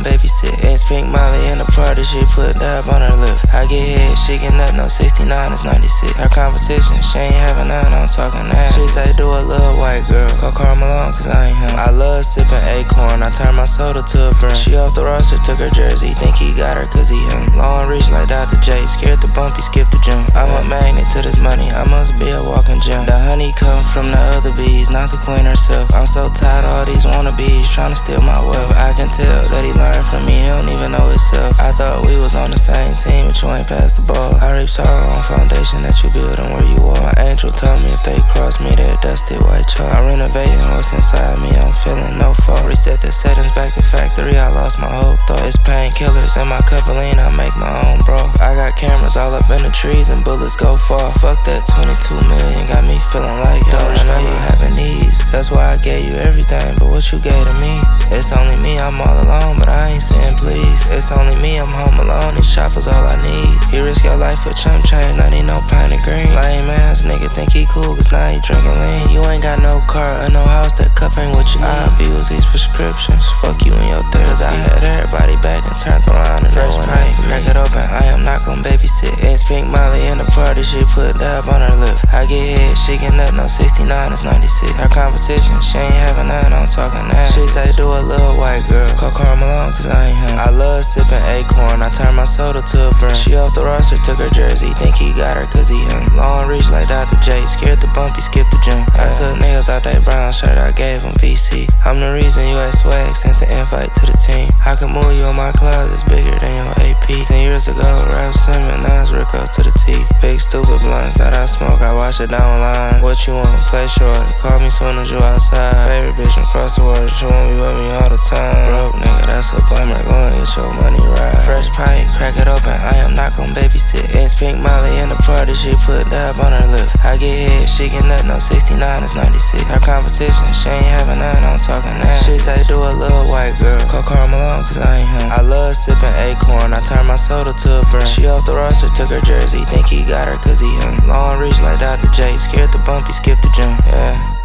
babysit. It's Pink Molly in the party, she put dab on her lip. I get hit, she get nut, no 69, it's 96. Her competition, she ain't having none, I'm talking that. She say do a little white girl, call Karl Malone, cause I ain't him. I love sipping Acorn, I turn my soda to a brim. She off the roster, took her jersey, think he got her cause he him. Long reach like Dr. J, scared the bumpy, skip the gym. I'm a magnet to this money, I must be a walking gem. The honey come from the other bees, not the queen herself. I'm so tired of all these wannabes trying to steal my wealth. I can tell that he learned from me, he don't even know himself. I thought we was on the same team, but you ain't passed the ball. I reap sorrow on foundation that you building where you are. My angel told me if they cross me, they're dusty white chalk. I'm renovating what's inside me, I'm feeling no fault. Reset the settings back to factory, I lost my whole thought. It's painkillers in my cup of lean, I make my own broth. I got cameras all up in the trees and bullets go far. Fuck that 22 million, got me feeling like dogs. I know you having needs, that's why I gave you everything, but what you gave to me? It's only me, I'm all alone, but I ain't saying please. It's only me, I'm home alone, this chopper's all I need. You risk your life for chump change, not need no pint of green. Lame ass nigga think he cool, cause now he drinking lean. You ain't got no car or no house, that cup ain't what you need. I abuse these prescriptions, fuck you and your therapy. I had everybody back and turned around and fresh pipe, crack it open, I am not gon' babysit. It's Pink Molly in the party, she put dab on her lip. I get hit, she get nut, no 69, it's 96. Her competition, she ain't having none, I'm talking that. She say do a little white girl, call Karl Malone, cause I ain't him. I love sipping Acorn, I turn my soda to a brim. She off the roster, took her jersey, think he got her cause he him. Long reach like Dr. J, scared the bumpy, skip the gym. I took niggas out that brown shirt, I gave him VC. I'm the reason you had swag, sent the invite to the team. I can move you in my closet, it's bigger than your AP. 10 years ago, Rap Simmons, now it's Rico to the T. Big stupid blunts that I smoke, I wash it down line. What you want, play short, call me soon as you outside. Favorite bitch across the world, she won't be with me all the time. Broke nigga, that's a bummer, go and get your money right. Fresh pipe, crack it open, I am not gon' babysit. It's Pink Molly in the party, she put dab on her lip. I get hit, she get nut, no 69, it's 96. Her competition, she ain't having none, I'm talking that. She say do a little white girl, call Karl Malone, cause I ain't him. I love sipping Acorn, I turn my soda to a brim. She off the roster, took her jersey, think he got her cause he him. Long reach like Dr. J, scared the bumpy, skip the gym, yeah.